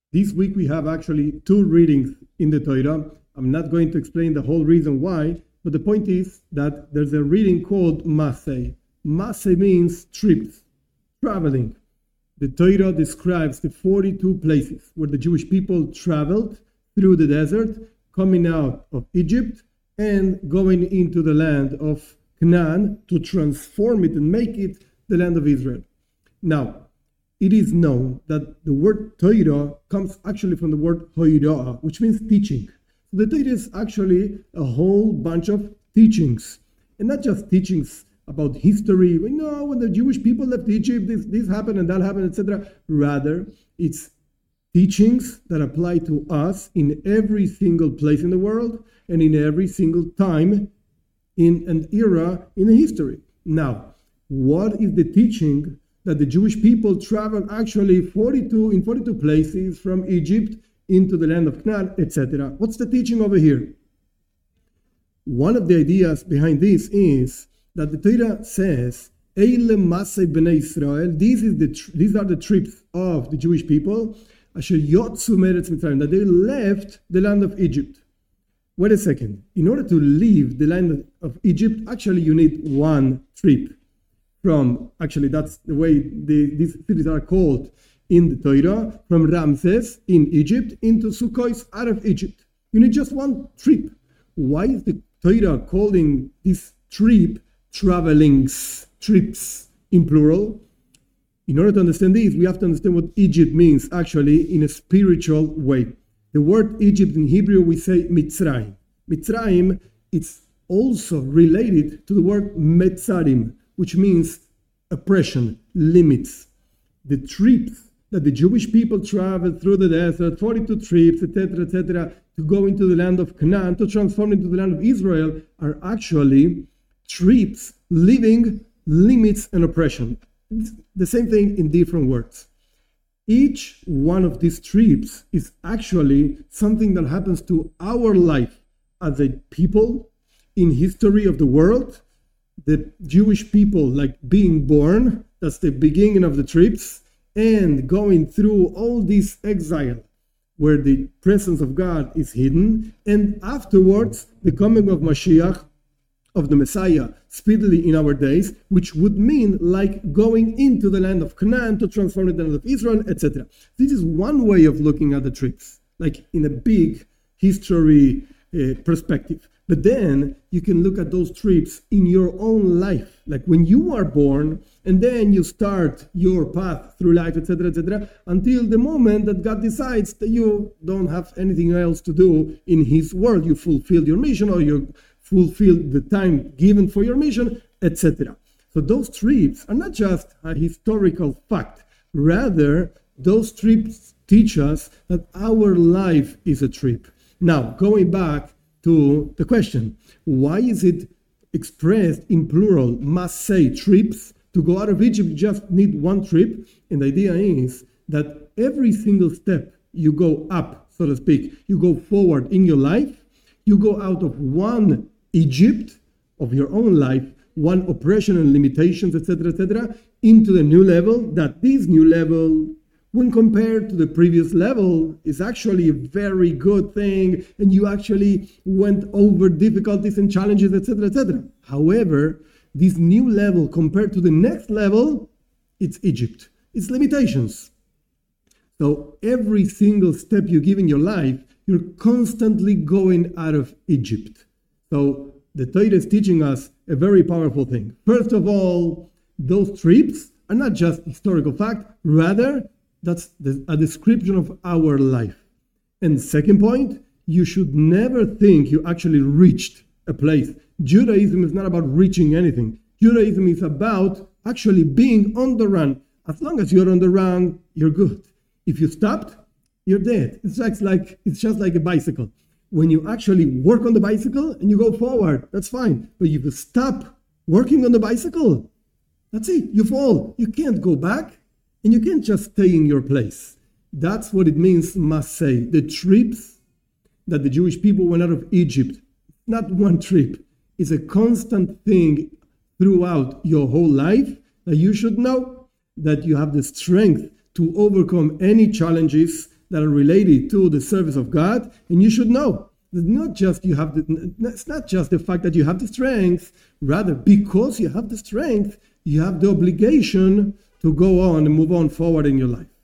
This week we have actually two readings in the Torah. I'm not going to explain the whole reason why, but the point is that there's a reading called Masei. Masei means trips, traveling. The Torah describes the 42 places where the Jewish people traveled through the desert, coming out of Egypt and going into the land of Canaan to transform it and make it the land of Israel. Now, it is known that the word Torah comes actually from the word Hoirah, which means teaching. So the Torah is actually a whole bunch of teachings, and not just teachings about history. We know when the Jewish people left Egypt, this happened and that happened, etc. Rather, it's teachings that apply to us in every single place in the world and in every single time in an era in the history. Now, what is the teaching that the Jewish people traveled actually 42 places from Egypt into the land of Canaan, etc.? What's the teaching over here? One of the ideas behind this is that the Torah says, Eile Masei Bnei Israel, these are the trips of the Jewish people, Asher Yotzu Meretz Mitzrayim, that they left the land of Egypt. Wait a second. In order to leave the land of Egypt, actually you need one trip. That's the way these cities are called in the Torah, from Ramses in Egypt into Sukkot out of Egypt. You need just one trip. Why is the Torah calling this trip travelings, trips in plural? In order to understand this, we have to understand what Egypt means actually in a spiritual way. The word Egypt in Hebrew, we say Mitzrayim. Mitzrayim, it's also related to the word Metzarim, which means oppression, limits. The trips that the Jewish people traveled through the desert, 42 trips, etc., to go into the land of Canaan, to transform into the land of Israel, are actually trips living limits and oppression. It's the same thing in different words. Each one of these trips is actually something that happens to our life as a people in history of the world. The Jewish people, like being born, that's the beginning of the trips, and going through all this exile where the presence of God is hidden, and afterwards the coming of Mashiach, of the Messiah, speedily in our days, which would mean like going into the land of Canaan to transform the land of Israel, etc. This is one way of looking at the trips, like in a big history perspective. But then you can look at those trips in your own life, like when you are born, and then you start your path through life, etc., until the moment that God decides that you don't have anything else to do in His world. You fulfill your mission, or you fulfill the time given for your mission, etc. So those trips are not just a historical fact. Rather, those trips teach us that our life is a trip. Now, going back to the question, why is it expressed in plural, must say trips? To go out of Egypt, you just need one trip. And the idea is that every single step you go up, so to speak, you go forward in your life, you go out of one Egypt of your own life, one oppression and limitations, etc., into the new level, that this new level, when compared to the previous level, is actually a very good thing, and you actually went over difficulties and challenges, etc. However, this new level compared to the next level, it's Egypt. It's limitations. So every single step you give in your life, you're constantly going out of Egypt. So the Torah is teaching us a very powerful thing. First of all, those trips are not just historical fact, rather that's a description of our life. And second point, you should never think you actually reached a place. Judaism is not about reaching anything. Judaism is about actually being on the run. As long as you're on the run, you're good. If you stopped, you're dead. It's just like a bicycle. When you actually work on the bicycle and you go forward, that's fine. But if you stop working on the bicycle, that's it. You fall. You can't go back, and you can't just stay in your place. That's what it means, must say. The trips that the Jewish people went out of Egypt, not one trip, is a constant thing throughout your whole life, that you should know that you have the strength to overcome any challenges that are related to the service of God, and you should know. It's not just it's not just the fact that you have the strength, rather because you have the strength, you have the obligation to go on and move on forward in your life.